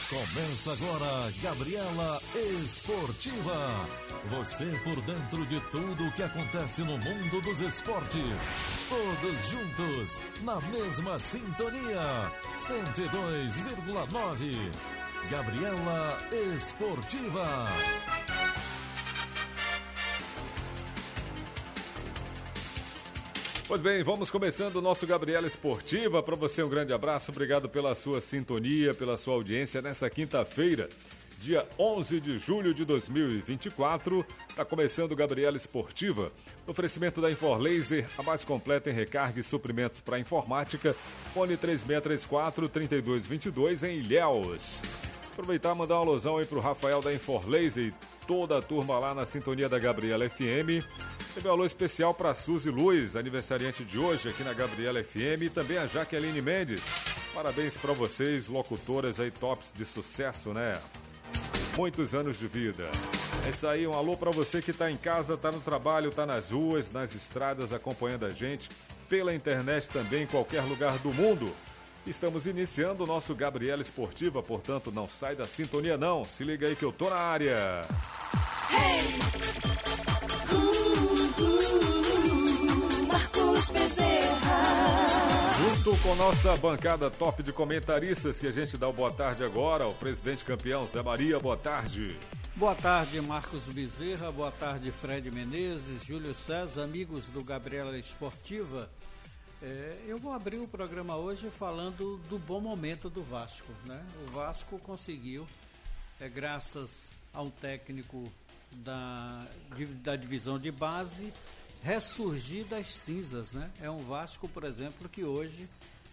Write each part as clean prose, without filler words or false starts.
Começa agora, Gabriela Esportiva. Você por dentro de tudo o que acontece no mundo dos esportes. Todos juntos, na mesma sintonia. 102,9. Gabriela Esportiva. Pois bem, vamos começando o nosso Gabriela Esportiva. Para você um grande abraço, obrigado pela sua sintonia, pela sua audiência nesta quinta-feira, dia 11 de julho de 2024. Está começando o Gabriela Esportiva. Oferecimento da Inforlaser, a mais completa em recarga e suprimentos para informática. Fone 3634-3222 em Ilhéus. Aproveitar e mandar uma alusão aí para o Rafael da Inforlaser e toda a turma lá na sintonia da Gabriela FM. Teve um alô especial para a Suzy Luiz, aniversariante de hoje aqui na Gabriela FM, e também a Jaqueline Mendes. Parabéns para vocês, locutoras aí tops de sucesso, né? Muitos anos de vida. É isso aí, um alô para você que está em casa, está no trabalho, está nas ruas, nas estradas, acompanhando a gente, pela internet também, em qualquer lugar do mundo. Estamos iniciando o nosso Gabriela Esportiva, portanto, não sai da sintonia não. Se liga aí que eu tô na área. Hey! Marcos Bezerra. Junto com nossa bancada top de comentaristas, que a gente dá o boa tarde agora, o presidente campeão Zé Maria, boa tarde. Boa tarde, Marcos Bezerra, boa tarde, Fred Menezes, Júlio César, amigos do Gabriela Esportiva. Eu vou abrir o programa hoje falando do bom momento do Vasco, né? O Vasco conseguiu, graças a um técnico da divisão de base, ressurgir das cinzas, né? É um Vasco, por exemplo, que hoje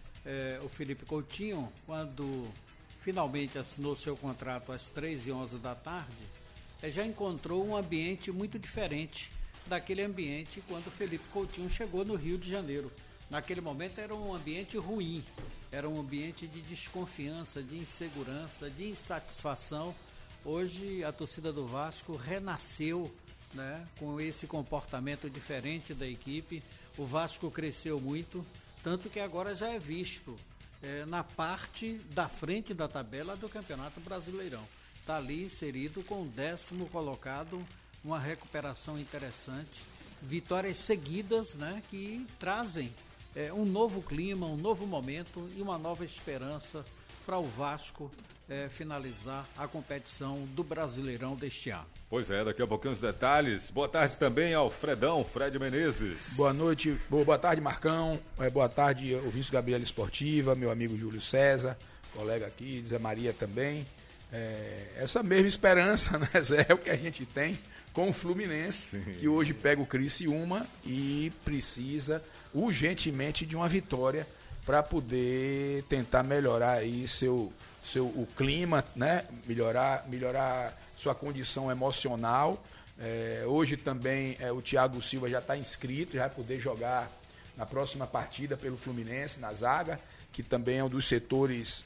o Felipe Coutinho, quando finalmente assinou seu contrato às 3h11 da tarde, já encontrou um ambiente muito diferente daquele ambiente quando o Felipe Coutinho chegou no Rio de Janeiro. Naquele momento era um ambiente ruim, era um ambiente de desconfiança, de insegurança, de insatisfação. Hoje a torcida do Vasco renasceu, né, com esse comportamento diferente da equipe. O Vasco cresceu muito, tanto que agora já é visto na parte da frente da tabela do Campeonato Brasileirão. Está ali inserido com o 10º colocado, uma recuperação interessante. Vitórias seguidas, né, que trazem um novo clima, um novo momento e uma nova esperança para o Vasco finalizar a competição do Brasileirão deste ano. Pois é, daqui a pouquinho os detalhes. Boa tarde também ao Fredão, Fred Menezes. Boa noite, boa tarde, Marcão. Boa tarde, ouvintes Gabriela Esportiva, meu amigo Júlio César, colega aqui, Zé Maria também. Essa mesma esperança, né, Zé, é o que a gente tem com o Fluminense, sim, que hoje pega o Criciúma e precisa urgentemente de uma vitória para poder tentar melhorar aí o clima, né? Melhorar sua condição emocional. Hoje também o Thiago Silva já está inscrito, já vai poder jogar na próxima partida pelo Fluminense, na zaga, que também é um dos setores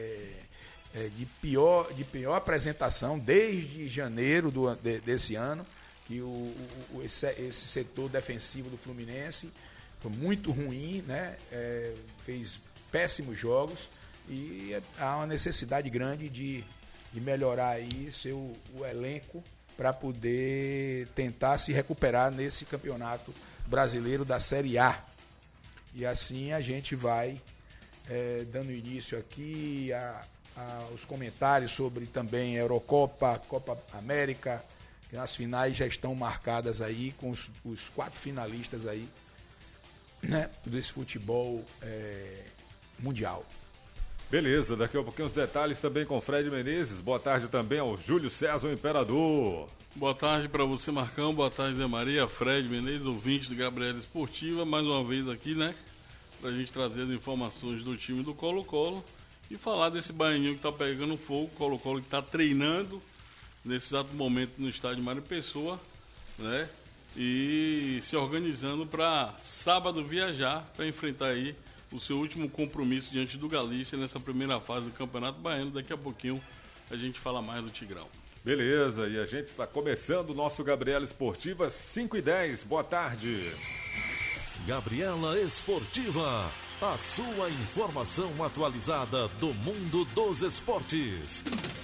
de pior apresentação desde janeiro desse ano, que esse setor defensivo do Fluminense foi muito ruim, né? Fez péssimos jogos e há uma necessidade grande de melhorar aí o elenco para poder tentar se recuperar nesse campeonato brasileiro da Série A. E assim a gente vai dando início aqui aos comentários sobre também a Eurocopa, Copa América, que as finais já estão marcadas aí com os 4 finalistas aí, né, desse futebol mundial. Beleza, daqui a pouquinho os detalhes também com Fred Menezes. Boa tarde também ao Júlio César, o Imperador. Boa tarde para você, Marcão. Boa tarde, Zé Maria, Fred Menezes, ouvinte do Gabriela Esportiva. Mais uma vez aqui, né, pra gente trazer as informações do time do Colo-Colo e falar desse baianinho que tá pegando fogo, Colo-Colo que tá treinando nesse exato momento no estádio Mário Pessoa, né, e se organizando para sábado viajar para enfrentar aí o seu último compromisso diante do Galícia nessa primeira fase do Campeonato Baiano. Daqui a pouquinho a gente fala mais do Tigrão. Beleza, e a gente está começando o nosso Gabriela Esportiva 5h10. Boa tarde. Gabriela Esportiva, a sua informação atualizada do mundo dos esportes.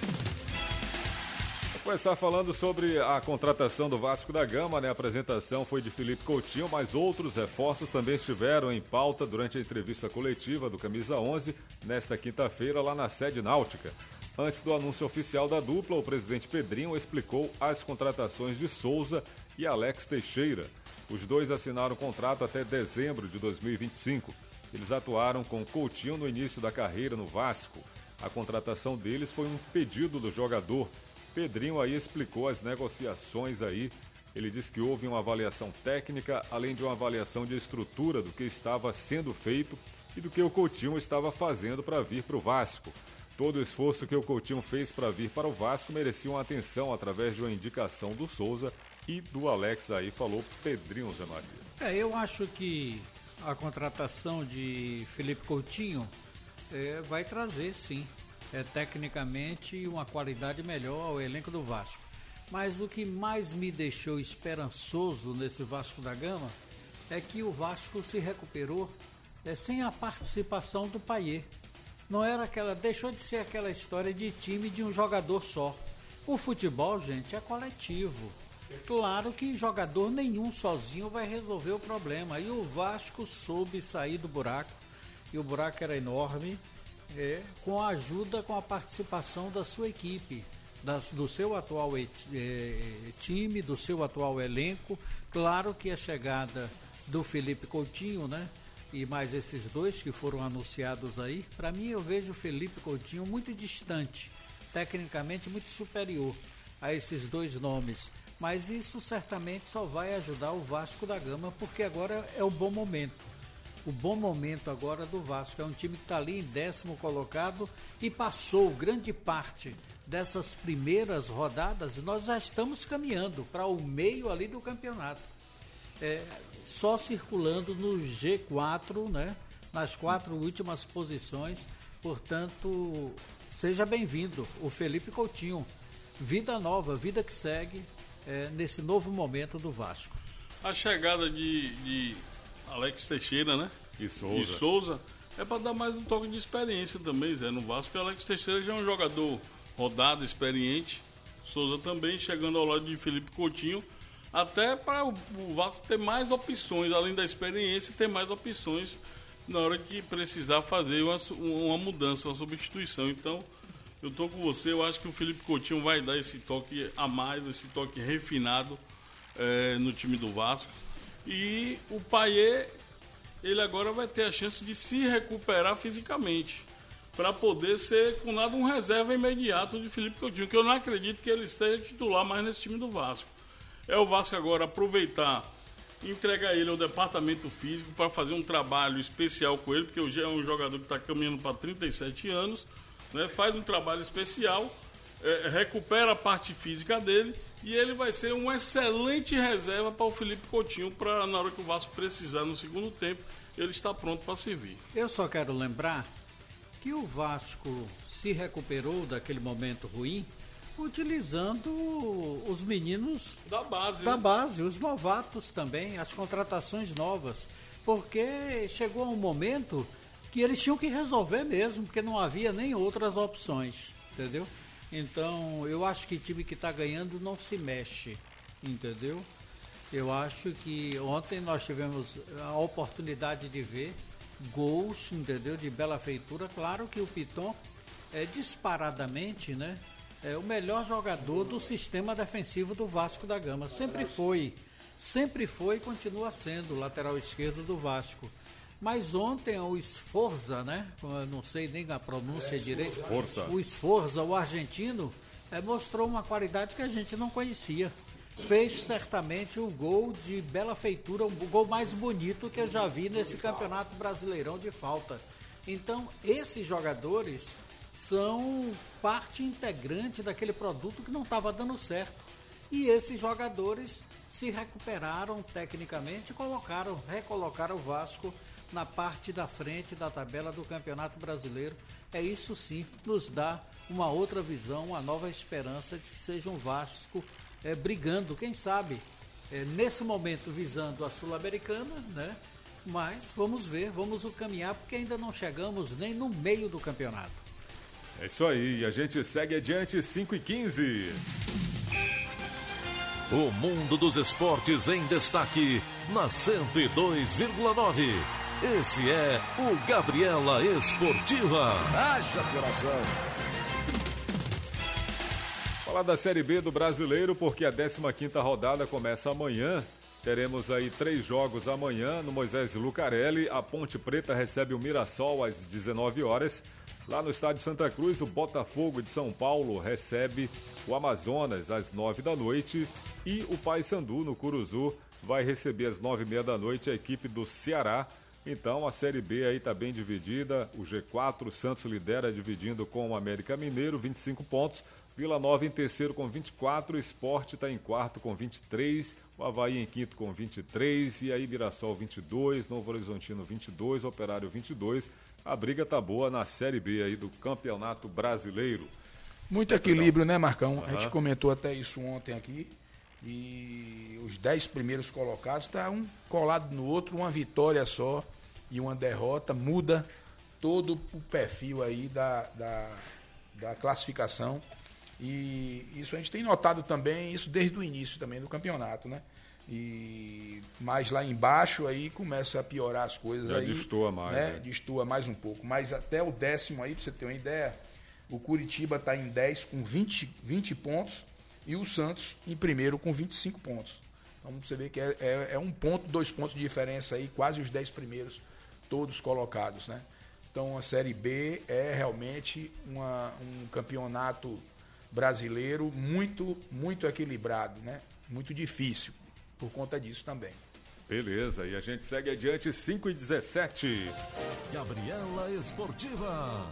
Vou começar falando sobre a contratação do Vasco da Gama, né? A apresentação foi de Felipe Coutinho, mas outros reforços também estiveram em pauta durante a entrevista coletiva do Camisa 11, nesta quinta-feira, lá na sede náutica. Antes do anúncio oficial da dupla, o presidente Pedrinho explicou as contratações de Souza e Alex Teixeira. Os dois assinaram contrato até dezembro de 2025. Eles atuaram com Coutinho no início da carreira no Vasco. A contratação deles foi um pedido do jogador. Pedrinho aí explicou as negociações aí. Ele disse que houve uma avaliação técnica, além de uma avaliação de estrutura do que estava sendo feito e do que o Coutinho estava fazendo para vir para o Vasco. Todo o esforço que o Coutinho fez para vir para o Vasco merecia uma atenção através de uma indicação do Souza e do Alex, aí falou Pedrinho, Zé Maria. Eu acho que a contratação de Felipe Coutinho vai trazer, sim, tecnicamente uma qualidade melhor ao elenco do Vasco. Mas o que mais me deixou esperançoso nesse Vasco da Gama é que o Vasco se recuperou sem a participação do Payet. Não era deixou de ser aquela história de time de um jogador só. O futebol, gente, é coletivo. Claro que jogador nenhum sozinho vai resolver o problema. E o Vasco soube sair do buraco, e o buraco era enorme, com a ajuda, com a participação da sua equipe, do seu atual time, do seu atual elenco. Claro que a chegada do Felipe Coutinho, né? E mais esses dois que foram anunciados aí, para mim eu vejo o Felipe Coutinho muito distante, tecnicamente muito superior a esses dois nomes. Mas isso certamente só vai ajudar o Vasco da Gama, porque agora é o bom momento. O bom momento agora do Vasco. É um time que está ali em 10º colocado e passou grande parte dessas primeiras rodadas. Nós já estamos caminhando para o meio ali do campeonato. Só circulando no G4, né? Nas 4 últimas posições. Portanto, seja bem-vindo o Felipe Coutinho. Vida nova, vida que segue. Nesse novo momento do Vasco. A chegada de Alex Teixeira, né? E Souza é para dar mais um toque de experiência também, Zé, no Vasco. Porque Alex Teixeira já é um jogador rodado, experiente. Souza também chegando ao lado de Felipe Coutinho, até para o Vasco ter mais opções, além da experiência, ter mais opções na hora que precisar fazer uma mudança, uma substituição. Então, eu estou com você, eu acho que o Felipe Coutinho vai dar esse toque a mais, esse toque refinado no time do Vasco. E o Payet, ele agora vai ter a chance de se recuperar fisicamente, para poder ser, com nada, um reserva imediato de Felipe Coutinho, que eu não acredito que ele esteja titular mais nesse time do Vasco. É o Vasco agora aproveitar, entregar ele ao departamento físico para fazer um trabalho especial com ele, porque hoje é um jogador que está caminhando para 37 anos, né, faz um trabalho especial, recupera a parte física dele e ele vai ser uma excelente reserva para o Felipe Coutinho, para na hora que o Vasco precisar no segundo tempo, ele está pronto para servir. Eu só quero lembrar que o Vasco se recuperou daquele momento ruim utilizando os meninos da base, os novatos também, as contratações novas, porque chegou um momento que eles tinham que resolver mesmo, porque não havia nem outras opções, entendeu? Então, eu acho que time que está ganhando não se mexe, entendeu? Eu acho que ontem nós tivemos a oportunidade de ver gols, entendeu? De bela feitura. Claro que o Piton é disparadamente, né? É o melhor jogador do sistema defensivo do Vasco da Gama. Sempre foi e continua sendo o lateral esquerdo do Vasco. Mas ontem o Sforza, né? Eu não sei nem a pronúncia direito. O Sforza, o argentino, mostrou uma qualidade que a gente não conhecia. Fez certamente um gol de bela feitura, o gol mais bonito que eu já vi nesse Campeonato Brasileirão de falta. Então, esses jogadores são parte integrante daquele produto que não estava dando certo. E esses jogadores se recuperaram tecnicamente e recolocaram o Vasco na parte da frente da tabela do Campeonato Brasileiro. Isso sim nos dá uma outra visão, uma nova esperança de que seja um Vasco brigando, quem sabe, nesse momento visando a Sul-Americana, né? Mas vamos ver, vamos caminhar, porque ainda não chegamos nem no meio do campeonato. É isso aí, a gente segue adiante, 5h15. O mundo dos esportes em destaque na 102,9. Esse é o Gabriela Esportiva. Haja coração. Falar da Série B do Brasileiro, porque a 15ª rodada começa amanhã. Teremos aí 3 jogos amanhã no Moisés Lucarelli. A Ponte Preta recebe o Mirassol às 19 horas. Lá no estádio Santa Cruz, o Botafogo de São Paulo recebe o Amazonas às 9 da noite. E o Paysandu, no Curuzu, vai receber às 9h30 da noite a equipe do Ceará. Então a Série B aí está bem dividida. O G4, o Santos lidera dividindo com o América Mineiro, 25 pontos. Vila Nova em terceiro com 24, Sport está em quarto com 23, o Avaí em quinto com 23, e aí Mirassol 22, Novo Horizontino 22, Operário 22. A briga tá boa na Série B aí do Campeonato Brasileiro. Muito equilíbrio, né, Marcão? A gente comentou até isso ontem aqui. E os 10 primeiros colocados tá um colado no outro, uma vitória só e uma derrota muda todo o perfil aí da classificação. E isso a gente tem notado também, isso desde o início também do campeonato, né? Mas lá embaixo aí começa a piorar as coisas. Já aí, destoa mais. né? Destoa mais um pouco. Mas até o 10º aí, pra você ter uma ideia, o Curitiba tá em 10 com 20 pontos e o Santos em primeiro com 25 pontos. Então você vê que é 1 ponto, 2 pontos de diferença aí, quase os 10 primeiros, todos colocados, né? Então a Série B é realmente um campeonato brasileiro muito, muito equilibrado, né? Muito difícil por conta disso também. Beleza, e a gente segue adiante, 5h17. Gabriela Esportiva.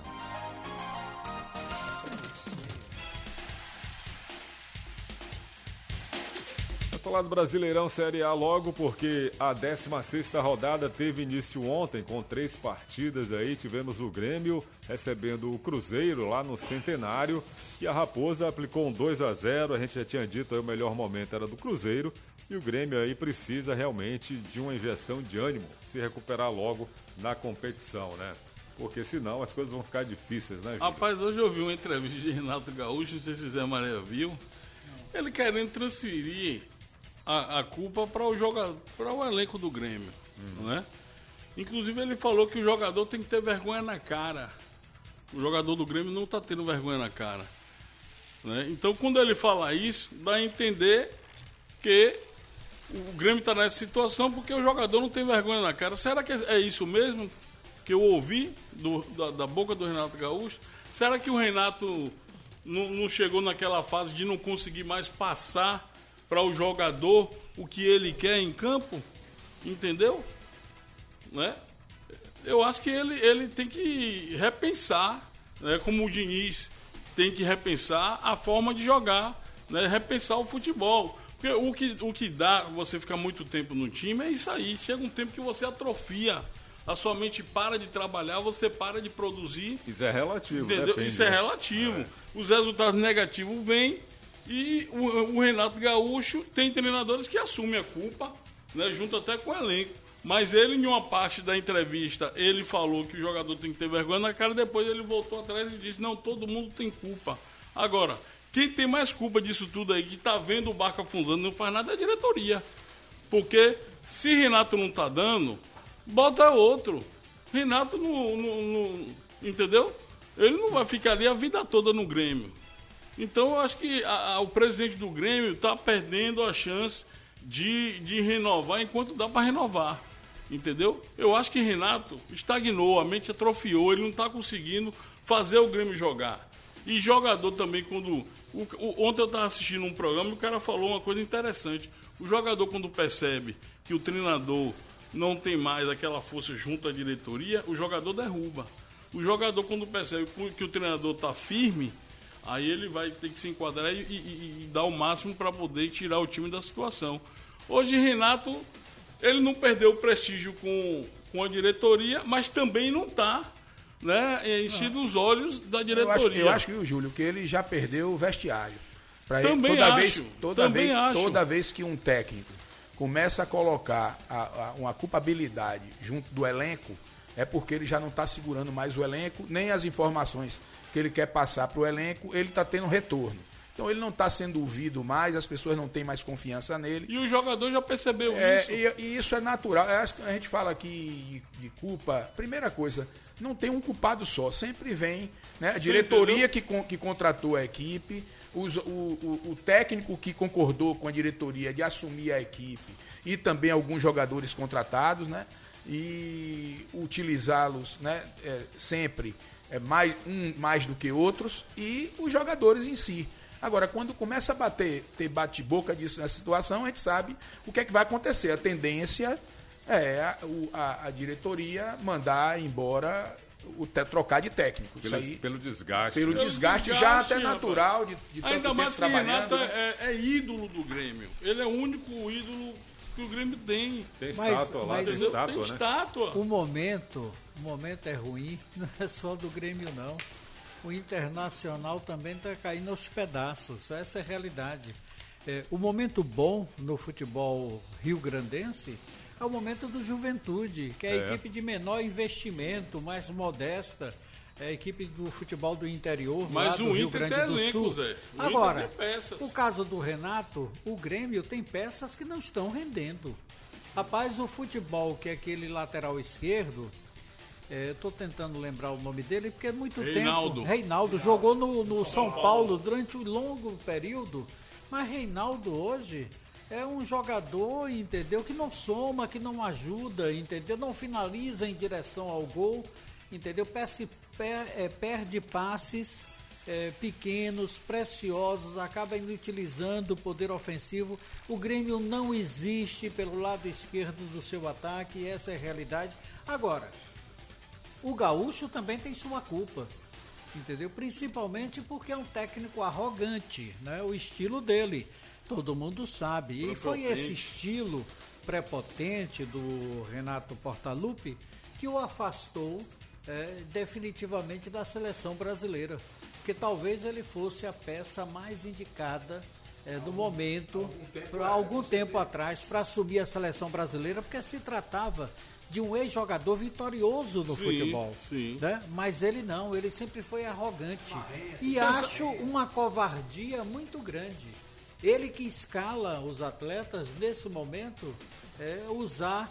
Vou falar do Brasileirão Série A logo, porque a 16ª rodada teve início ontem com 3 partidas aí. Tivemos o Grêmio recebendo o Cruzeiro lá no Centenário e a Raposa aplicou um 2-0. A gente já tinha dito aí o melhor momento era do Cruzeiro e o Grêmio aí precisa realmente de uma injeção de ânimo, se recuperar logo na competição, né? Porque senão as coisas vão ficar difíceis, né, Júlio? Rapaz, hoje eu vi uma entrevista de Renato Gaúcho, não sei se Zé Maria viu, ele querendo transferir a culpa para o elenco do Grêmio, não é? Inclusive ele falou que o jogador tem que ter vergonha na cara. O jogador do Grêmio não está tendo vergonha na cara, né? Então quando ele fala isso, dá a entender que o Grêmio está nessa situação porque o jogador não tem vergonha na cara. Será que é isso mesmo que eu ouvi da boca do Renato Gaúcho? Será que o Renato não chegou naquela fase de não conseguir mais passar para o jogador o que ele quer em campo? Entendeu? Né? Eu acho que ele tem que repensar, né? Como o Diniz tem que repensar a forma de jogar, né? Repensar o futebol. Porque o que dá você ficar muito tempo no time é isso aí. Chega um tempo que você atrofia. A sua mente para de trabalhar, você para de produzir. Isso é relativo, entendeu? Depende, isso é né? relativo. Os resultados negativos vêm e o Renato Gaúcho tem treinadores que assumem a culpa, né, junto até com o elenco. Mas ele, em uma parte da entrevista, ele falou que o jogador tem que ter vergonha na cara, depois ele voltou atrás e disse, não, todo mundo tem culpa. Agora, quem tem mais culpa disso tudo aí, que tá vendo o barco afundando, não faz nada, é a diretoria. Porque se Renato não tá dando, bota outro. Renato não entendeu? Ele não vai ficar ali a vida toda no Grêmio. Então eu acho que o presidente do Grêmio está perdendo a chance de renovar enquanto dá para renovar. Entendeu? Eu acho que Renato estagnou, a mente atrofiou, ele não está conseguindo fazer o Grêmio jogar. E jogador também, quando... Ontem eu estava assistindo um programa e o cara falou uma coisa interessante. O jogador, quando percebe que o treinador não tem mais aquela força junto à diretoria, o jogador derruba. O jogador, quando percebe que o treinador está firme, aí ele vai ter que se enquadrar e dar o máximo para poder tirar o time da situação. Hoje, Renato, ele não perdeu o prestígio com a diretoria, mas também não está, né, enchido os olhos da diretoria. Eu acho que, Júlio, que ele já perdeu o vestiário. Também acho. Toda vez que um técnico começa a colocar uma culpabilidade junto do elenco, é porque ele já não está segurando mais o elenco, nem as informações que ele quer passar para o elenco, ele está tendo retorno. Então ele não está sendo ouvido mais, as pessoas não têm mais confiança nele. E o jogador já percebeu isso. E isso é natural. Acho que a gente fala aqui de culpa. Primeira coisa, não tem um culpado só. Sempre vem, né, a diretoria que contratou a equipe, o técnico que concordou com a diretoria de assumir a equipe e também alguns jogadores contratados, né, e utilizá-los, né, sempre mais do que outros, e os jogadores em si. Agora, quando começa a ter bate-boca disso nessa situação, a gente sabe o que é que vai acontecer. A tendência é a diretoria mandar embora, trocar de técnico. Pelo desgaste. Pelo desgaste já até natural de tanto ainda mais tempo que o Renato trabalhando. é ídolo do Grêmio. Ele é o único ídolo que o Grêmio tem. Tem estátua lá, tem estátua, tem né? estátua. O momento é ruim, não é só do Grêmio, não. O Internacional também está caindo aos pedaços, essa é a realidade. O momento bom no futebol rio-grandense é o momento do Juventude, que é a equipe de menor investimento, mais modesta, é a equipe do futebol do interior, mas lá do o Rio Inter Grande tem do elenco, Sul. Zé. O Agora, Inter tem peças. o caso do Renato, o Grêmio tem peças que não estão rendendo. Rapaz, o futebol, que é aquele lateral esquerdo, estou tentando lembrar o nome dele, porque é muito tempo. Reinaldo jogou no São Paulo durante um longo período, mas Reinaldo hoje é um jogador, entendeu, que não soma, que não ajuda, entendeu, não finaliza em direção ao gol, entendeu, perde passes pequenos, preciosos, acaba inutilizando o poder ofensivo. O Grêmio não existe pelo lado esquerdo do seu ataque, essa é a realidade. Agora, o Gaúcho também tem sua culpa, entendeu? Principalmente porque é um técnico arrogante, né? O estilo dele, todo mundo sabe. E foi esse estilo prepotente do Renato Portaluppi que o afastou definitivamente da seleção brasileira. Porque talvez ele fosse a peça mais indicada do momento, há algum tempo atrás, para assumir a seleção brasileira, porque se tratava de um ex-jogador vitorioso no futebol. Sim. Né? Mas ele não, ele sempre foi arrogante. E acho uma covardia muito grande. Ele que escala os atletas, nesse momento, usar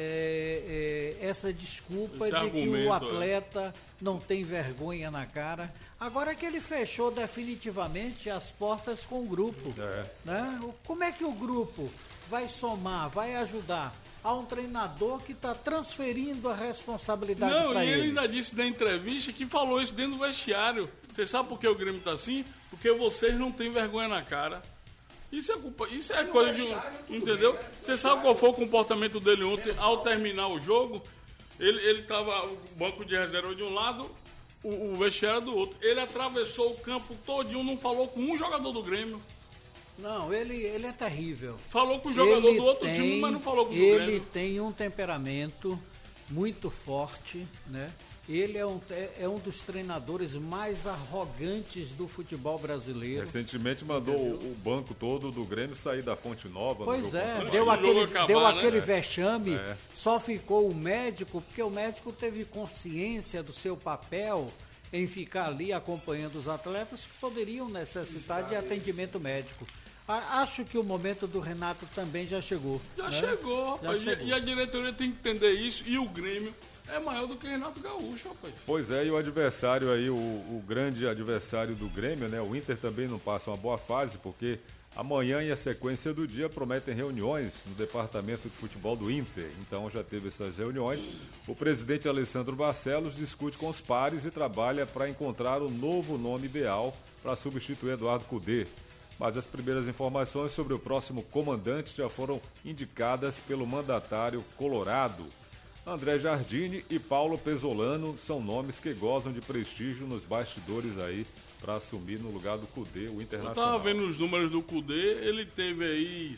essa desculpa de que o atleta não tem vergonha na cara. Agora que ele fechou definitivamente as portas com o grupo. Né? Como é que o grupo vai somar, vai ajudar a um treinador que está transferindo a responsabilidade para ele? Não, e ele ainda disse na entrevista que falou isso dentro do vestiário. Você sabe por que o Grêmio está assim? Porque vocês não têm vergonha na cara. Isso é coisa de... Entendeu? Você sabe qual foi o comportamento dele ontem ao terminar o jogo? Ele estava o banco de reserva de um lado, o vestiário do outro. Ele atravessou o campo todinho, não falou com um jogador do Grêmio. Não, ele é terrível. Falou com o jogador do outro time, mas não falou com o do Grêmio. Ele tem um temperamento muito forte, né? Ele é um dos treinadores mais arrogantes do futebol brasileiro. Recentemente mandou o banco todo do Grêmio sair da Fonte Nova. Pois é, deu aquele vexame, só ficou o médico, porque o médico teve consciência do seu papel em ficar ali acompanhando os atletas que poderiam necessitar de atendimento médico. Acho que o momento do Renato também já chegou. Já chegou, rapaz. E a diretoria tem que entender isso, e o Grêmio é maior do que o Renato Gaúcho, rapaz. Pois é, e o adversário aí, o grande adversário do Grêmio, né? O Inter também não passa uma boa fase, porque amanhã e a sequência do dia prometem reuniões no departamento de futebol do Inter. Então já teve essas reuniões. O presidente Alessandro Barcelos discute com os pares e trabalha para encontrar o novo nome ideal para substituir Eduardo Cudê. Mas as primeiras informações sobre o próximo comandante já foram indicadas pelo mandatário colorado. André Jardine e Paulo Pesolano são nomes que gozam de prestígio nos bastidores aí para assumir no lugar do Cudê, o Internacional. Eu estava vendo os números do Cudê, ele teve aí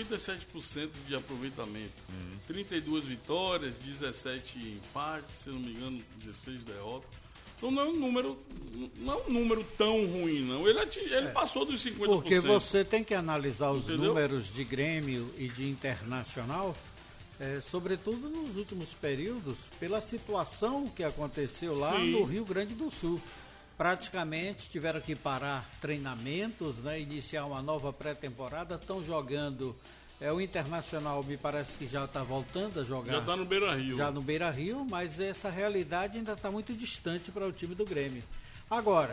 57% de aproveitamento. 32 vitórias, 17 empates, se não me engano, 16 derrotas. Então não é um número tão ruim, não. Ele passou dos 50%. Porque você tem que analisar os Entendeu? números de Grêmio e de Internacional, sobretudo nos últimos períodos, pela situação que aconteceu lá Sim. no Rio Grande do Sul. Praticamente tiveram que parar treinamentos, né, iniciar uma nova pré-temporada, estão jogando. O Internacional me parece que já está voltando a jogar. Já está no Beira-Rio. Já no Beira-Rio, mas essa realidade ainda está muito distante para o time do Grêmio. Agora,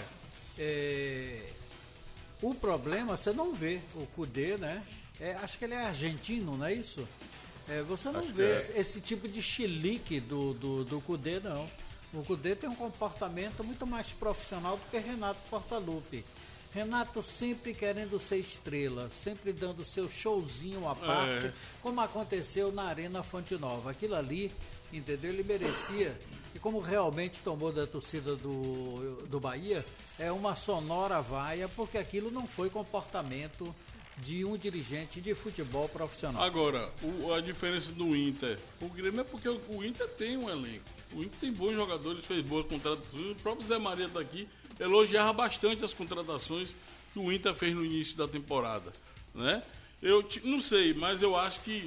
o problema, você não vê o Cudê, né? Acho que ele é argentino, não é isso? Você não vê esse tipo de chilique do Cudê, não. O Cudê tem um comportamento muito mais profissional do que Renato Portaluppi. Renato sempre querendo ser estrela, sempre dando seu showzinho à parte, como aconteceu na Arena Fonte Nova. Aquilo ali, entendeu? Ele merecia, e como realmente tomou da torcida do Bahia, uma sonora vaia, porque aquilo não foi comportamento de um dirigente de futebol profissional. Agora, a diferença do Inter, o Grêmio é porque o Inter tem um elenco. O Inter tem bons jogadores, fez boas contratações. O próprio Zé Maria está aqui, elogiava bastante as contratações que o Inter fez no início da temporada, né? Eu não sei, mas eu acho que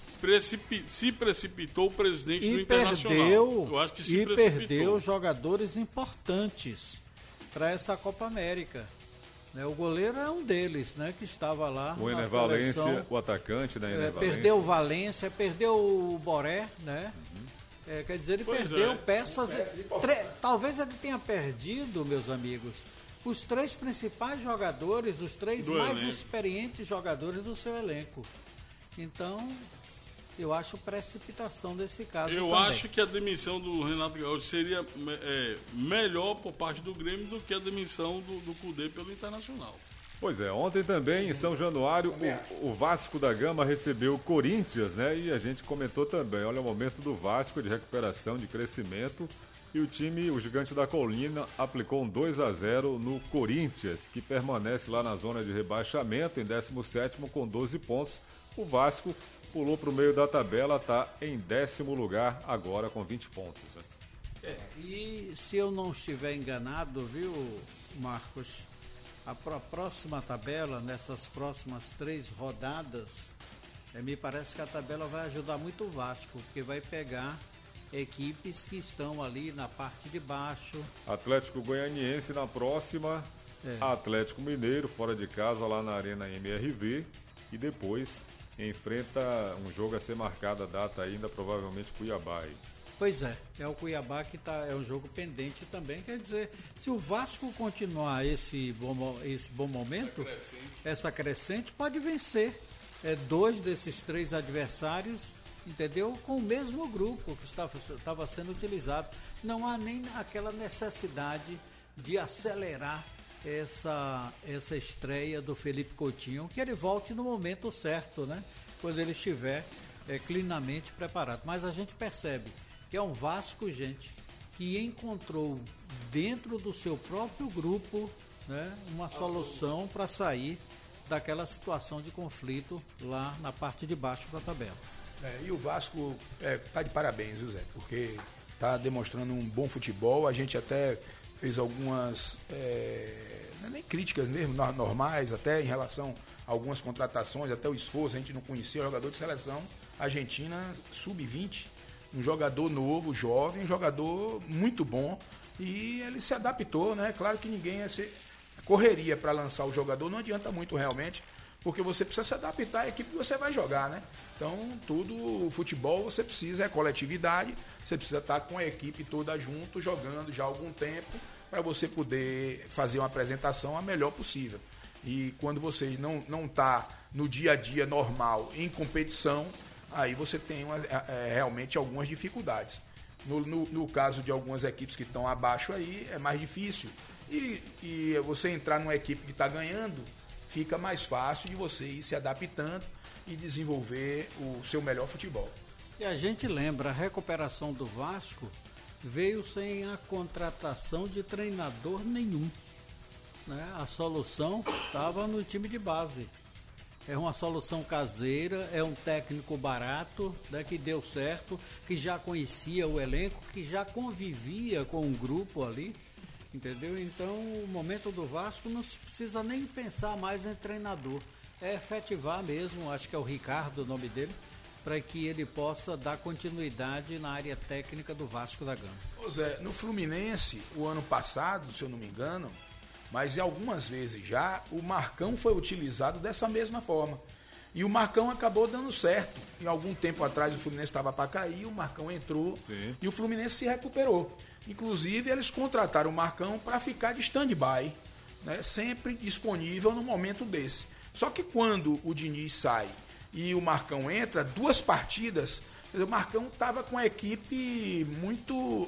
se precipitou o presidente do Internacional. Eu acho que se precipitou. Perdeu jogadores importantes para essa Copa América. O goleiro é um deles, né, que estava lá. O Ener Valencia, o atacante da Ener Valencia. Perdeu o Valência, perdeu o Boré, né? Quer dizer, ele perdeu peças. Talvez ele tenha perdido, meus amigos, os 3 principais jogadores, os 3 mais experientes jogadores do seu elenco. Então, eu acho precipitação desse caso. Eu também. acho que a demissão do Renato Gaúcho seria melhor por parte do Grêmio do que a demissão do Cudê pelo Internacional. Pois é, ontem também em São Januário o Vasco da Gama recebeu o Corinthians, né? E a gente comentou também, olha o momento do Vasco de recuperação, de crescimento. E o Gigante da Colina, aplicou um 2-0 no Corinthians, que permanece lá na zona de rebaixamento, em 17º com 12 pontos. O Vasco pulou para o meio da tabela, está em 10º lugar agora com 20 pontos. Né? E se eu não estiver enganado, viu, Marcos, a próxima tabela, nessas próximas 3 rodadas, me parece que a tabela vai ajudar muito o Vasco, porque vai pegar equipes que estão ali na parte de baixo. Atlético Goianiense na próxima, Atlético Mineiro fora de casa lá na Arena MRV e depois enfrenta um jogo a ser marcado a data ainda, provavelmente Cuiabá. Pois é o Cuiabá que é um jogo pendente também, quer dizer, se o Vasco continuar esse bom momento, essa crescente, pode vencer 2 desses 3 adversários, entendeu? Com o mesmo grupo que estava sendo utilizado. Não há nem aquela necessidade de acelerar essa estreia do Felipe Coutinho, que ele volte no momento certo, né? Quando ele estiver plenamente preparado. Mas a gente percebe que é um Vasco, gente, que encontrou dentro do seu próprio grupo, né, uma solução para sair daquela situação de conflito lá na parte de baixo da tabela. E o Vasco tá de parabéns, viu, Zé? Porque tá demonstrando um bom futebol. A gente até fez algumas nem críticas mesmo, normais, até em relação a algumas contratações, até o esforço. A gente não conhecia o jogador de seleção argentina sub-20, um jogador novo, jovem, um jogador muito bom, e ele se adaptou, né? Claro que ninguém correria para lançar o jogador, não adianta muito realmente, porque você precisa se adaptar à equipe que você vai jogar, né? Então, o futebol você precisa, coletividade, você precisa estar com a equipe toda junto, jogando já há algum tempo, para você poder fazer uma apresentação a melhor possível. E quando você não está no dia a dia normal, em competição, aí você tem realmente algumas dificuldades. No caso de algumas equipes que estão abaixo aí, é mais difícil. E você entrar numa equipe que está ganhando, fica mais fácil de você ir se adaptando e desenvolver o seu melhor futebol. E a gente lembra, a recuperação do Vasco veio sem a contratação de treinador nenhum, né? A solução estava no time de base. É uma solução caseira, é um técnico barato, né, que deu certo, que já conhecia o elenco, que já convivia com o grupo ali, entendeu? Então, o momento do Vasco não se precisa nem pensar mais em treinador. É efetivar mesmo, acho que é o Ricardo o nome dele, para que ele possa dar continuidade na área técnica do Vasco da Gama. Ô Zé, no Fluminense, o ano passado, se eu não me engano, mas algumas vezes já, o Marcão foi utilizado dessa mesma forma. E o Marcão acabou dando certo. Em algum tempo atrás o Fluminense estava para cair, o Marcão entrou. Sim. E o Fluminense se recuperou. Inclusive, eles contrataram o Marcão para ficar de stand-by, né, sempre disponível no momento desse. Só que quando o Diniz sai e o Marcão entra, 2 partidas, o Marcão estava com a equipe muito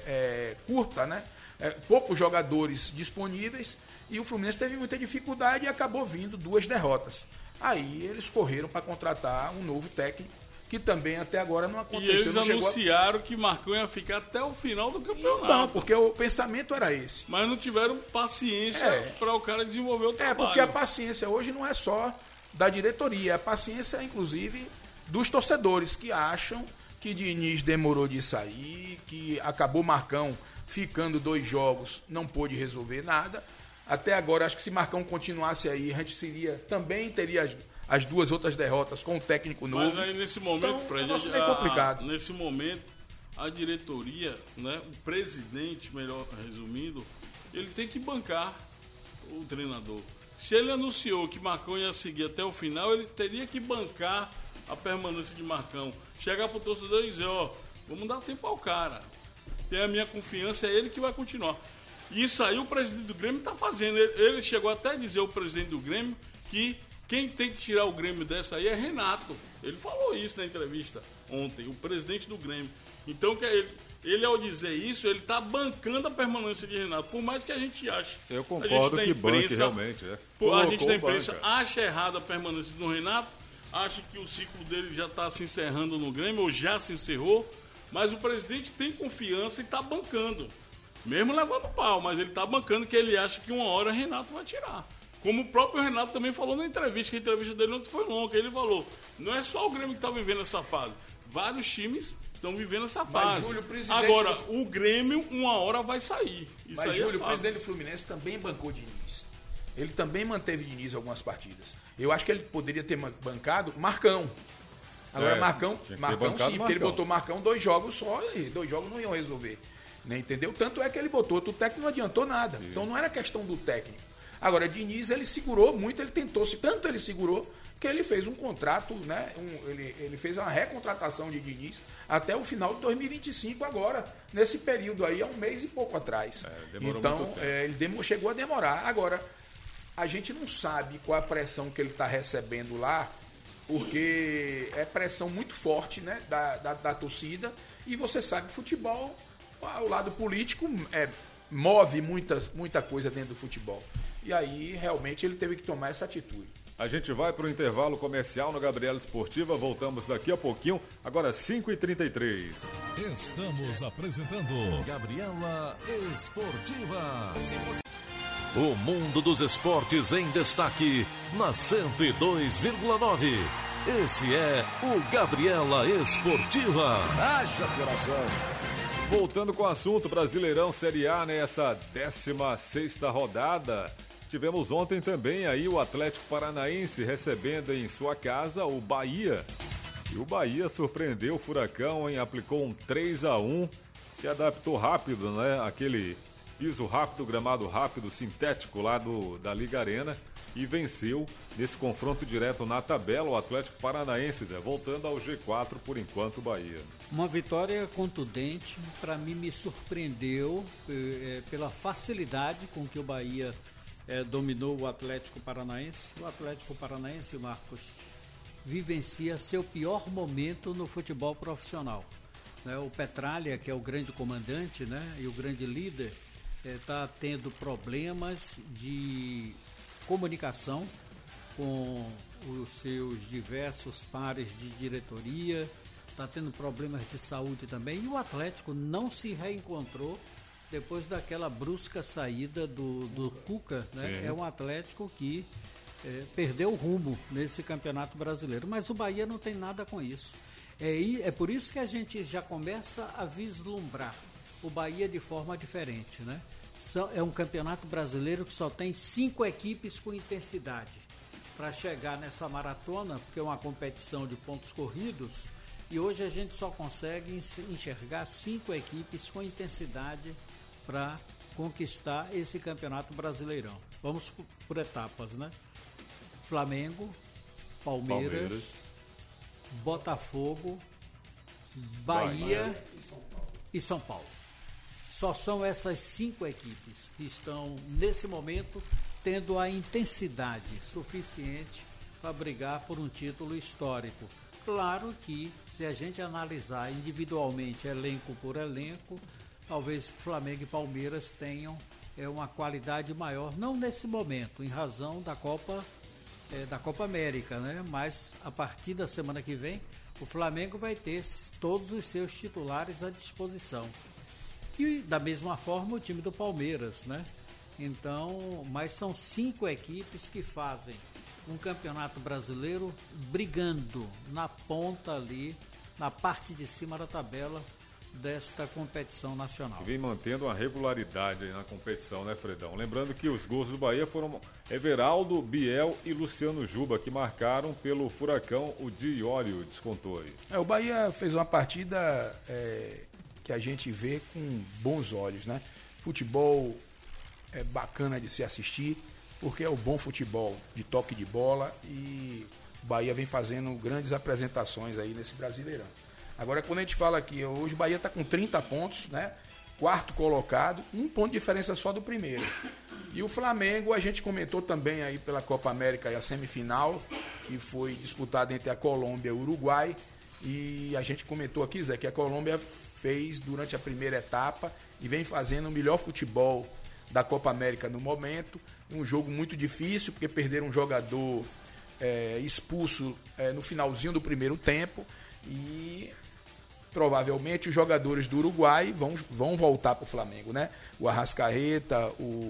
curta, né? Poucos jogadores disponíveis, e o Fluminense teve muita dificuldade e acabou vindo 2 derrotas. Aí eles correram para contratar um novo técnico, que também até agora não aconteceu. E eles anunciaram que Marcão ia ficar até o final do campeonato. Não, porque o pensamento era esse. Mas não tiveram paciência para o cara desenvolver o trabalho. Porque a paciência hoje não é só da diretoria, é a paciência, inclusive, dos torcedores, que acham que Diniz demorou de sair, que acabou Marcão ficando 2 jogos, não pôde resolver nada. Até agora, acho que se Marcão continuasse aí, a gente também teria as 2 outras derrotas com o técnico novo. Mas aí nesse momento, então, Fred, é complicado. Nesse momento, a diretoria, né, o presidente, melhor resumindo, ele tem que bancar o treinador. Se ele anunciou que Marcão ia seguir até o final, ele teria que bancar a permanência de Marcão. Chegar pro torcedor e dizer, vamos dar tempo ao cara. Tem a minha confiança, é ele que vai continuar. Isso aí o presidente do Grêmio está fazendo. Ele chegou até a dizer, o presidente do Grêmio, que quem tem que tirar o Grêmio dessa aí é Renato. Ele falou isso na entrevista ontem, o presidente do Grêmio. Então, ele ao dizer isso, ele está bancando a permanência de Renato. Por mais que a gente ache. Eu concordo que banque realmente. A gente da imprensa acha errada a permanência do Renato, acha que o ciclo dele já está se encerrando no Grêmio, ou já se encerrou, mas o presidente tem confiança e está bancando. Mesmo levando pau, mas ele está bancando, que ele acha que uma hora o Renato vai tirar. Como o próprio Renato também falou na entrevista, que a entrevista dele não foi longa, ele falou, não é só o Grêmio que está vivendo essa fase, vários times estão vivendo essa fase. Júlio, agora, o Grêmio uma hora vai sair. Isso mas aí Júlio, o presidente do Fluminense também bancou Diniz. Ele também manteve Diniz em algumas partidas. Eu acho que ele poderia ter bancado Marcão. Agora, Marcão sim, porque ele botou Marcão 2 jogos só, e 2 jogos não iam resolver. Né, entendeu? Tanto é que ele botou outro técnico, não adiantou nada. Sim. Então não era questão do técnico. Agora, Diniz, ele segurou muito, ele tentou, tanto ele segurou, que ele fez um contrato, né? Ele fez uma recontratação de Diniz até o final de 2025 agora, nesse período aí, há 1 mês e pouco atrás. Então, ele chegou a demorar. Agora, a gente não sabe qual a pressão que ele está recebendo lá, porque é pressão muito forte, né? Da torcida, e você sabe que futebol, o lado político move muita coisa dentro do futebol. E aí, realmente, ele teve que tomar essa atitude. A gente vai para o intervalo comercial no Gabriela Esportiva. Voltamos daqui a pouquinho, agora 5h33. Estamos apresentando Gabriela Esportiva. O mundo dos esportes em destaque na 102,9. Esse é o Gabriela Esportiva. Haja coração. Voltando com o assunto Brasileirão Série A, nessa 16ª rodada, tivemos ontem também aí o Atlético Paranaense recebendo em sua casa o Bahia. E o Bahia surpreendeu o Furacão, aplicou um 3-1, se adaptou rápido, né? Aquele piso rápido, gramado rápido, sintético lá da Liga Arena, e venceu nesse confronto direto na tabela o Atlético Paranaense, voltando ao G4 por enquanto o Bahia. Uma vitória contundente, para mim me surpreendeu pela facilidade com que o Bahia dominou o Atlético Paranaense. O Atlético Paranaense, Marcos, vivencia seu pior momento no futebol profissional. O Petralha, que é o grande comandante, né, e o grande líder, está tendo problemas de comunicação com os seus diversos pares de diretoria, está tendo problemas de saúde também, e o Atlético não se reencontrou depois daquela brusca saída do Cuca, né? É um Atlético que perdeu o rumo nesse Campeonato Brasileiro. Mas o Bahia não tem nada com isso. É por isso que a gente já começa a vislumbrar o Bahia de forma diferente, né? É um Campeonato Brasileiro que só tem 5 equipes com intensidade. Para chegar nessa maratona, porque é uma competição de pontos corridos, e hoje a gente só consegue enxergar 5 equipes com intensidade para conquistar esse Campeonato Brasileirão. Vamos por etapas, né? Flamengo, Palmeiras. Botafogo, Bahia e São Paulo. Só são essas 5 equipes que estão, nesse momento, tendo a intensidade suficiente para brigar por um título histórico. Claro que, se a gente analisar individualmente, elenco por elenco, talvez Flamengo e Palmeiras tenham uma qualidade maior, não nesse momento, em razão da Copa América, né? Mas a partir da semana que vem, o Flamengo vai ter todos os seus titulares à disposição. E da mesma forma o time do Palmeiras, né? Então, mas são 5 equipes que fazem um campeonato brasileiro brigando na ponta ali, na parte de cima da tabela desta competição nacional. E vem mantendo uma regularidade aí na competição, né, Fredão? Lembrando que os gols do Bahia foram Everaldo, Biel e Luciano Juba, que marcaram pelo Furacão. O Diório descontou aí. O Bahia fez uma partida que a gente vê com bons olhos, né? Futebol é bacana de se assistir, porque é o bom futebol de toque de bola, e o Bahia vem fazendo grandes apresentações aí nesse Brasileirão. Agora, quando a gente fala aqui, hoje o Bahia está com 30 pontos, né? 4º colocado, 1 ponto de diferença só do primeiro. E o Flamengo, a gente comentou também aí pela Copa América, a semifinal, que foi disputada entre a Colômbia e o Uruguai. E a gente comentou aqui, Zé, que a Colômbia fez durante a primeira etapa e vem fazendo o melhor futebol da Copa América no momento. Um jogo muito difícil, porque perderam um jogador expulso no finalzinho do primeiro tempo. E provavelmente os jogadores do Uruguai vão voltar para o Flamengo, né? O Arrascaeta,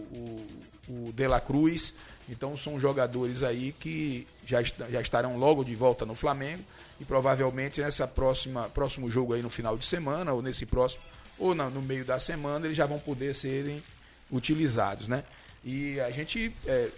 o De La Cruz. Então são jogadores aí que já estarão logo de volta no Flamengo, e provavelmente próximo jogo aí no final de semana, ou nesse próximo, ou no meio da semana, eles já vão poder serem utilizados, né? E a gente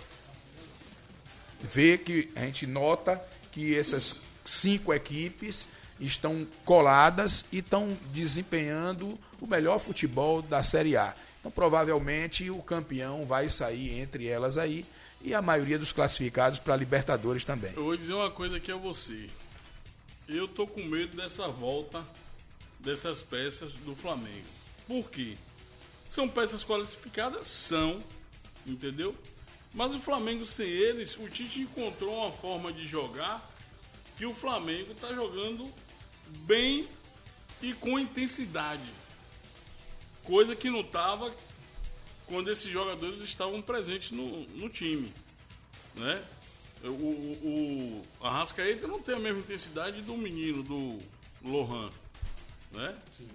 a gente nota que essas 5 equipes estão coladas e estão desempenhando o melhor futebol da Série A. Então, provavelmente, o campeão vai sair entre elas aí, e a maioria dos classificados para a Libertadores também. Eu vou dizer uma coisa aqui a você. Eu tô com medo dessa volta dessas peças do Flamengo. Por quê? São peças qualificadas? São, entendeu? Mas o Flamengo, sem eles, o Tite encontrou uma forma de jogar que o Flamengo está jogando bem e com intensidade. Coisa que não estava quando esses jogadores estavam presentes no time, né? O Arrascaeta não tem a mesma intensidade do menino, do Lohan, né?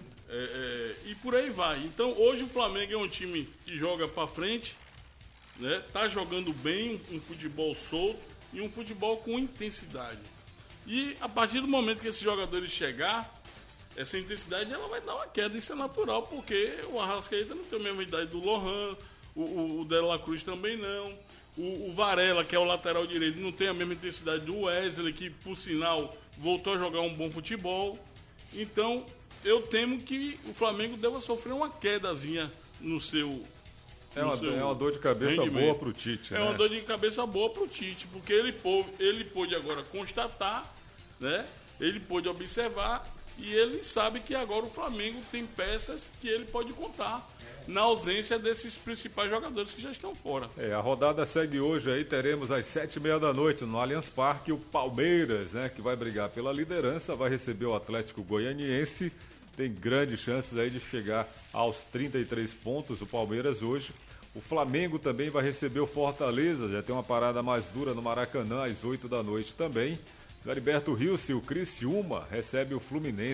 E por aí vai. Então hoje o Flamengo é um time que joga para frente, né? Tá jogando bem, um futebol solto e um futebol com intensidade. E a partir do momento que esses jogadores chegar, essa intensidade ela vai dar uma queda. Isso é natural, porque o Arrascaeta não tem a mesma idade do Lohan, o De La Cruz também não, o Varela, que é o lateral direito, não tem a mesma intensidade do Wesley, que por sinal voltou a jogar um bom futebol. Então eu temo que o Flamengo deva sofrer uma quedazinha no seu... É uma dor de cabeça rendimento. Boa para o Tite, né? É uma dor de cabeça boa para o Tite, porque ele pôde agora constatar, né? Ele pôde observar, e ele sabe que agora o Flamengo tem peças que ele pode contar na ausência desses principais jogadores que já estão fora. A rodada segue hoje, aí teremos às 7h30 da noite no Allianz Parque o Palmeiras, né? Que vai brigar pela liderança, vai receber o Atlético Goianiense. Tem grandes chances aí de chegar aos 33 pontos, o Palmeiras hoje. O Flamengo também vai receber o Fortaleza, já tem uma parada mais dura no Maracanã, às 8 da noite também. No Heriberto Rios, o Criciúma recebe o Fluminense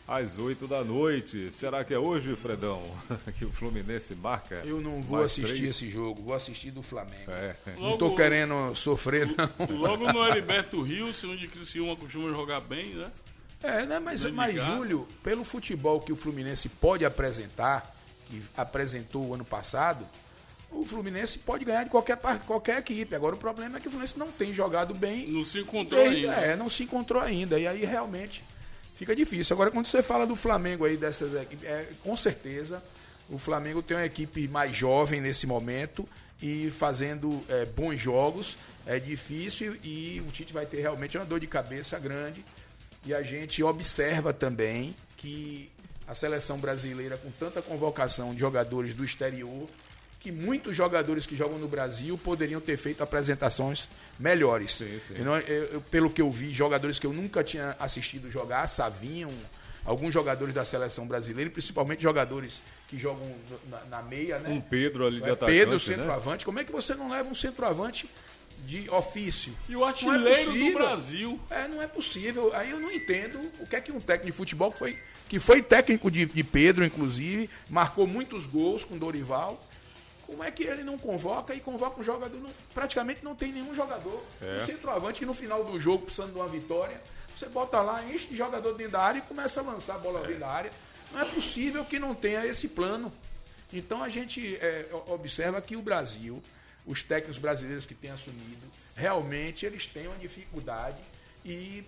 às 8 da noite. Será que é hoje, Fredão, que o Fluminense marca? Eu não vou mais assistir 3? esse jogo, vou assistir do Flamengo. Não Logo- tô querendo sofrer, não. Logo no Heriberto Rios, onde Criciúma costuma jogar bem, né? Né, mas Dedicado. Júlio, pelo futebol que o Fluminense pode apresentar, que apresentou o ano passado, o Fluminense pode ganhar de qualquer equipe. Agora o problema é que o Fluminense não tem jogado bem. Não se encontrou ainda. Não se encontrou ainda. E aí realmente fica difícil. Agora, quando você fala do Flamengo aí, dessas equipes, com certeza o Flamengo tem uma equipe mais jovem nesse momento e fazendo bons jogos. É difícil e o Tite vai ter realmente uma dor de cabeça grande. E a gente observa também que a seleção brasileira, com tanta convocação de jogadores do exterior, que muitos jogadores que jogam no Brasil poderiam ter feito apresentações melhores. Sim. Pelo que eu vi, jogadores que eu nunca tinha assistido jogar, Savinho, alguns jogadores da seleção brasileira, e principalmente jogadores que jogam na meia, né? Um Pedro ali de atacante, Pedro, né? centroavante. Como é que você não leva um centroavante de ofício? E o artilheiro do possível. Brasil. Não é possível. Aí eu não entendo o que é que um técnico de futebol que foi técnico de Pedro, inclusive, marcou muitos gols com Dorival. Como é que ele não convoca e convoca um jogador? Praticamente não tem nenhum jogador. Um centroavante que no final do jogo, precisando de uma vitória, você bota lá, enche de jogador dentro da área e começa a lançar a bola dentro da área. Não é possível que não tenha esse plano. Então a gente observa que o Brasil, os técnicos brasileiros que têm assumido, realmente eles têm uma dificuldade e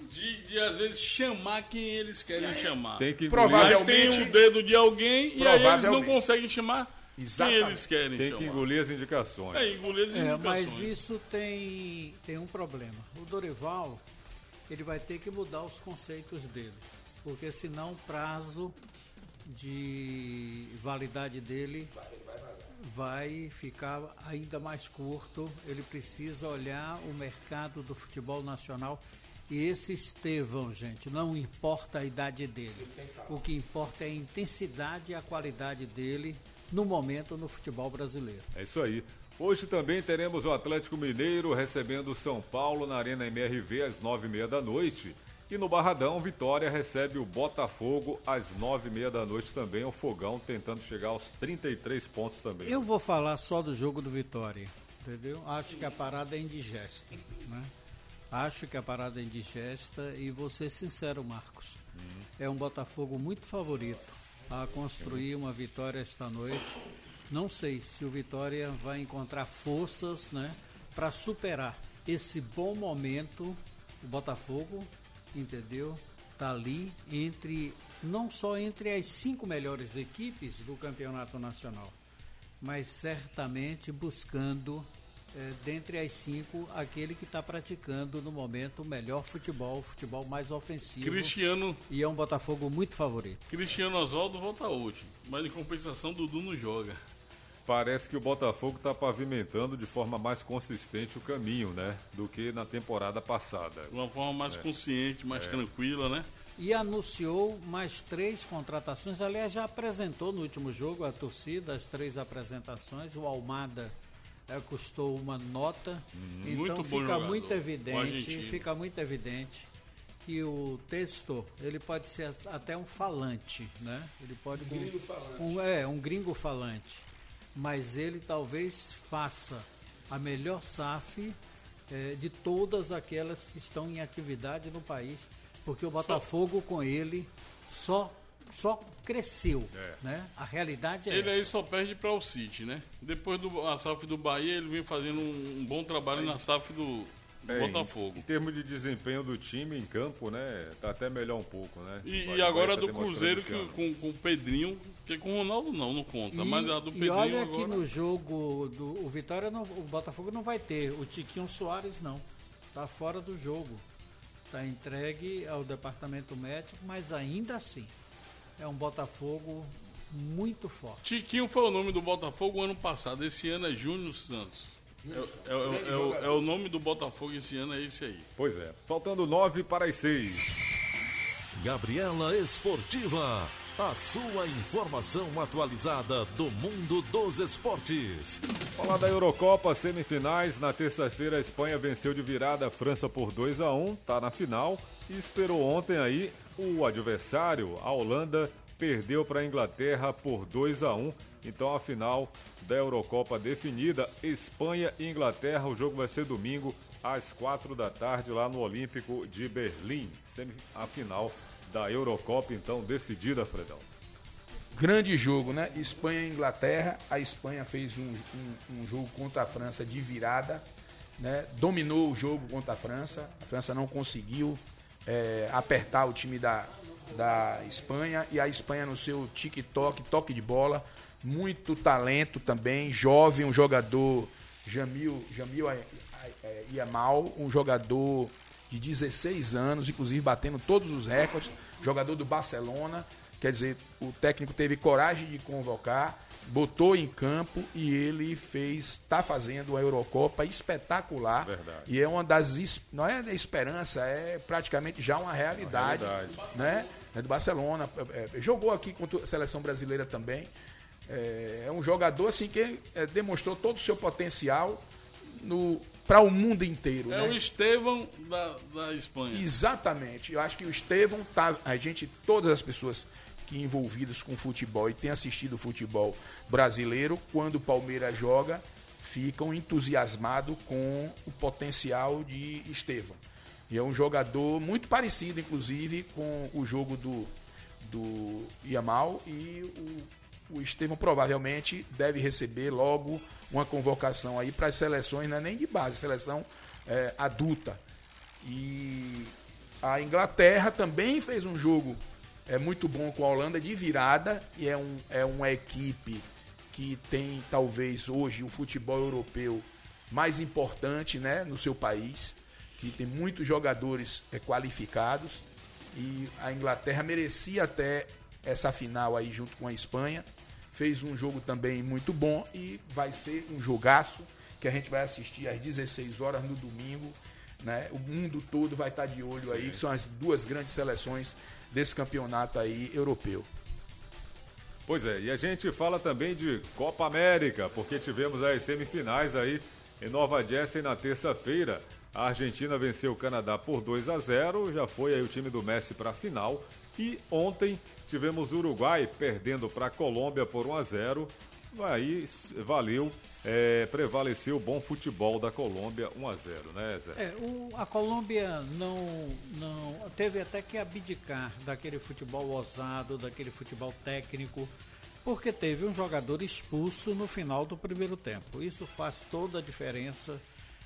De às vezes chamar quem eles querem chamar. Tem que Provavelmente- Mas tem o dedo de alguém e aí eles não Provavelmente. conseguem chamar Exatamente. quem eles querem Tem chamar. que engolir as indicações. Engolir as indicações. Mas isso tem um problema. O Dorival, ele vai ter que mudar os conceitos dele, porque senão o prazo de validade dele vai ficar ainda mais curto. Ele precisa olhar o mercado do futebol nacional. E esse Estevão, gente, não importa a idade dele. O que importa é a intensidade e a qualidade dele no momento no futebol brasileiro. É isso aí. Hoje também teremos o Atlético Mineiro recebendo o São Paulo na Arena MRV às 9h30 da noite. E no Barradão, Vitória recebe o Botafogo às 9h30 da noite também. O Fogão tentando chegar aos 33 pontos também. Eu vou falar só do jogo do Vitória, entendeu? Acho que a parada é indigesta, né? Acho que a parada é indigesta e vou ser sincero, Marcos. É um Botafogo muito favorito a construir uma vitória esta noite. Não sei se o Vitória vai encontrar forças, né, para superar esse bom momento. O Botafogo, entendeu? Tá ali não só entre as 5 melhores equipes do campeonato nacional, mas certamente buscando dentre as 5 aquele que está praticando no momento o melhor futebol, o futebol mais ofensivo. E é um Botafogo muito favorito. Cristiano Oswaldo volta hoje, mas em compensação Dudu não joga. Parece que o Botafogo está pavimentando de forma mais consistente o caminho, né? Do que na temporada passada. De uma forma mais consciente, mais tranquila, né? E anunciou mais 3 contratações. Aliás, já apresentou no último jogo a torcida, as 3 apresentações. O Almada custou uma nota. Então muito bom fica jogador, muito o evidente, que o texto, ele pode ser até um falante, né? Ele pode gringo falante. Um gringo falante. Mas ele talvez faça a melhor SAF de todas aquelas que estão em atividade no país, porque o Botafogo com ele só cresceu, né? A realidade é Ele essa. aí só perde para o City, né? Depois da SAF do Bahia, ele vem fazendo um bom trabalho na SAF do Botafogo. Em termos de desempenho do time em campo, né? Tá até melhor um pouco, né? E agora do Cruzeiro com o Pedrinho, porque com o Ronaldo não conta, mas a do Pedrinho olha agora... que no jogo do Vitória, o Botafogo não vai ter o Tiquinho Soares, não. Tá fora do jogo. Tá entregue ao departamento médico, mas ainda assim é um Botafogo muito forte. Tiquinho foi o nome do Botafogo ano passado, esse ano é Júnior Santos. É o nome do Botafogo esse ano, é esse aí. Pois é. Faltando 9 para as 6. Gabriela Esportiva, a sua informação atualizada do mundo dos esportes. Falar da Eurocopa, semifinais, na terça-feira a Espanha venceu de virada a França por 2-1, tá na final, e esperou ontem aí o adversário, a Holanda, perdeu para a Inglaterra por 2-1, então a final da Eurocopa definida, Espanha e Inglaterra, o jogo vai ser domingo às 4 da tarde lá no Olímpico de Berlim, a final da Eurocopa, então, decidida, Fredão. Grande jogo, né? Espanha e Inglaterra. A Espanha fez um jogo contra a França de virada, né? Dominou o jogo contra a França. A França não conseguiu apertar o time da Espanha. E a Espanha no seu toque de bola. Muito talento também. Jovem, um jogador, Jamil Yamal, um jogador de 16 anos, inclusive batendo todos os recordes, jogador do Barcelona, quer dizer, o técnico teve coragem de convocar, botou em campo e ele está fazendo a Eurocopa espetacular. Verdade. E é uma das, não é da esperança, é praticamente já uma realidade. Né? É do Barcelona, jogou aqui contra a seleção brasileira também, é um jogador assim que demonstrou todo o seu potencial para o mundo inteiro. É, né? O Estevão da Espanha. Exatamente. Eu acho que o Estevão todas as pessoas que envolvidas com futebol e têm assistido o futebol brasileiro, quando o Palmeiras joga, ficam entusiasmados com o potencial de Estevão. E é um jogador muito parecido, inclusive, com o jogo do Yamal, e o Estevão provavelmente deve receber logo uma convocação aí para as seleções, não é nem de base, seleção adulta. E a Inglaterra também fez um jogo muito bom com a Holanda de virada, e é uma equipe que tem talvez hoje o futebol europeu mais importante, né, no seu país, que tem muitos jogadores qualificados, e a Inglaterra merecia até essa final aí junto com a Espanha. Fez um jogo também muito bom e vai ser um jogaço que a gente vai assistir às 16 horas no domingo, né? O mundo todo vai estar de olho aí, que são as duas grandes seleções desse campeonato aí europeu. Pois é, e a gente fala também de Copa América, porque tivemos as semifinais aí em Nova Jersey na terça-feira. A Argentina venceu o Canadá por 2-0, já foi aí o time do Messi para a final. E ontem tivemos o Uruguai perdendo para a Colômbia por 1-0. Aí prevaleceu o bom futebol da Colômbia, 1-0, né, Zé? A Colômbia não teve até que abdicar daquele futebol ousado, daquele futebol técnico, porque teve um jogador expulso no final do primeiro tempo. Isso faz toda a diferença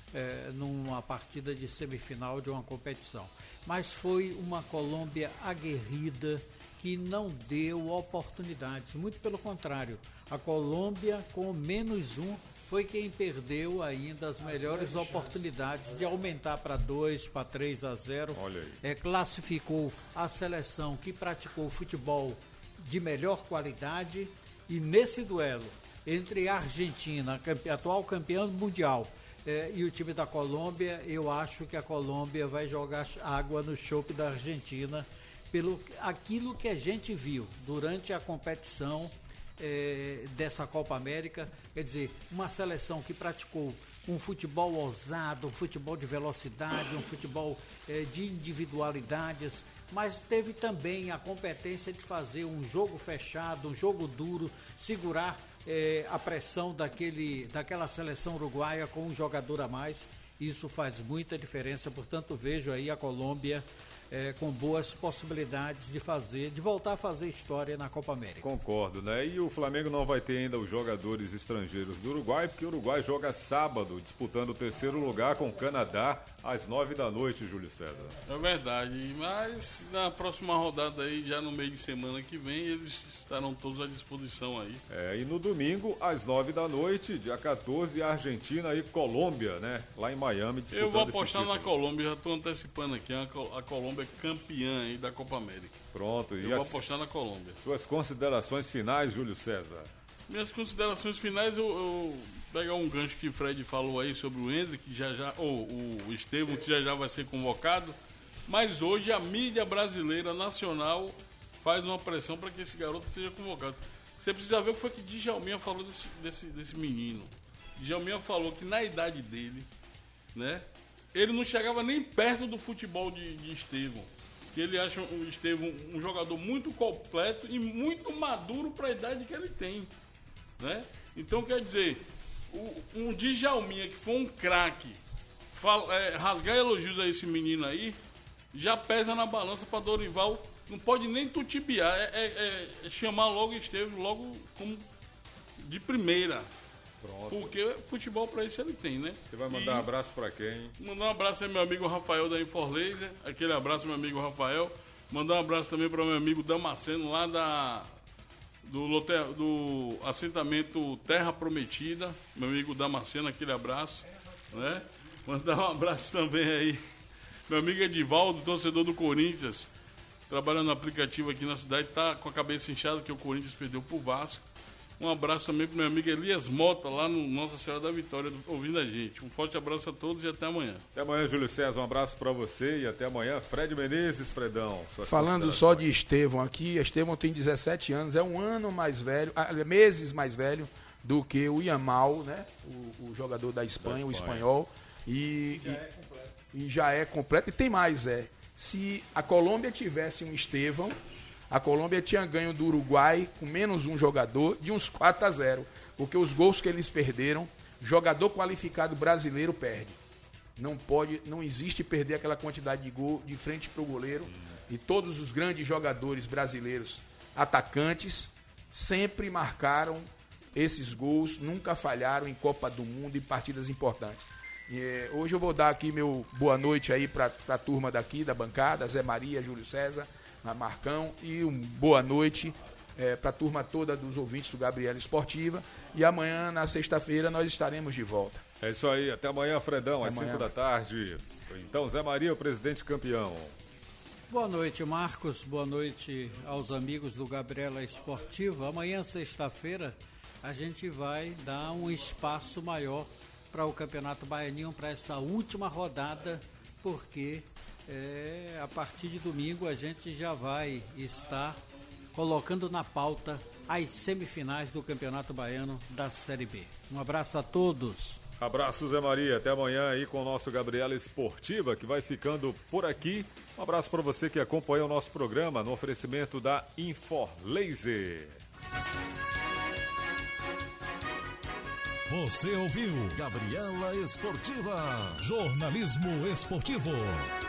numa partida de semifinal de uma competição. Mas foi uma Colômbia aguerrida que não deu oportunidades, muito pelo contrário. A Colômbia, com -1, foi quem perdeu ainda as melhores oportunidades de aumentar para 2, para 3-0. Olha aí. Classificou a seleção que praticou futebol de melhor qualidade, e nesse duelo entre a Argentina, atual campeã mundial, e o time da Colômbia, eu acho que a Colômbia vai jogar água no chope da Argentina, pelo aquilo que a gente viu durante a competição dessa Copa América. Quer dizer, uma seleção que praticou um futebol ousado, um futebol de velocidade, um futebol de individualidades, mas teve também a competência de fazer um jogo fechado, um jogo duro, segurar a pressão daquela seleção uruguaia com um jogador a mais. Isso faz muita diferença, portanto vejo aí a Colômbia com boas possibilidades de voltar a fazer história na Copa América. Concordo, né? E o Flamengo não vai ter ainda os jogadores estrangeiros do Uruguai, porque o Uruguai joga sábado, disputando o terceiro lugar com o Canadá, às 9 da noite, Júlio César. É verdade, mas na próxima rodada aí, já no meio de semana que vem, eles estarão todos à disposição aí. E no domingo, às 9 da noite, dia 14, Argentina e Colômbia, né? Lá em Miami, disputando. Eu vou apostar na Colômbia, já estou antecipando aqui, a Colômbia é campeã aí da Copa América. Pronto. Eu vou apostar na Colômbia. Suas considerações finais, Júlio César? Minhas considerações finais, eu pegar um gancho que o Fred falou aí sobre o Hendrick, o Estevão, que já vai ser convocado, mas hoje a mídia brasileira nacional faz uma pressão para que esse garoto seja convocado. Você precisa ver o que foi que Djalminha falou desse menino. Djalminha falou que na idade dele, né, ele não chegava nem perto do futebol de Estevão. Que ele acha o Estevão um jogador muito completo e muito maduro para a idade que ele tem, né? Então, quer dizer, um Djalminha que foi um craque, rasgar elogios a esse menino aí, já pesa na balança para Dorival. Não pode nem tutibiar, chamar logo o Estevão logo como de primeira. Pronto. Porque futebol para isso ele tem, né? Você vai mandar um abraço para quem? Mandar um abraço aí meu amigo Rafael da Inforlaser. Aquele abraço, meu amigo Rafael. Mandar um abraço também para meu amigo Damasceno, lá do assentamento Terra Prometida. Meu amigo Damasceno, aquele abraço, né? Mandar um abraço também aí meu amigo Edivaldo, torcedor do Corinthians, trabalhando no aplicativo aqui na cidade, tá com a cabeça inchada que o Corinthians perdeu pro Vasco. Um abraço também pro meu amigo Elias Mota, lá no Nossa Senhora da Vitória, ouvindo a gente. Um forte abraço a todos e até amanhã. Até amanhã, Júlio César. Um abraço para você e até amanhã. Fred Menezes, Fredão. Falando só de Estevão aqui, Estevão tem 17 anos, é um ano mais velho, meses mais velho do que o Yamal, né? O jogador da Espanha, o espanhol. E já é completo. E tem mais, se a Colômbia tivesse um Estevão, a Colômbia tinha ganho do Uruguai com menos um jogador de uns 4-0. Porque os gols que eles perderam, jogador qualificado brasileiro perde. Não existe perder aquela quantidade de gol de frente para o goleiro. E todos os grandes jogadores brasileiros, atacantes, sempre marcaram esses gols, nunca falharam em Copa do Mundo e partidas importantes. Hoje eu vou dar aqui meu boa noite aí para a turma daqui, da bancada, Zé Maria, Júlio César, Marcão, e boa noite para a turma toda dos ouvintes do Gabriela Esportiva. E amanhã, na sexta-feira, nós estaremos de volta. É isso aí, até amanhã, Fredão, às 5 da tarde. Então, Zé Maria, o presidente campeão. Boa noite, Marcos, boa noite aos amigos do Gabriela Esportiva. Amanhã, sexta-feira, a gente vai dar um espaço maior para o Campeonato Baianinho, para essa última rodada, porque a partir de domingo a gente já vai estar colocando na pauta as semifinais do Campeonato Baiano da Série B. Um abraço a todos. Abraço, Zé Maria. Até amanhã aí com o nosso Gabriela Esportiva, que vai ficando por aqui. Um abraço para você que acompanha o nosso programa no oferecimento da Inforlaser. Você ouviu Gabriela Esportiva, jornalismo esportivo.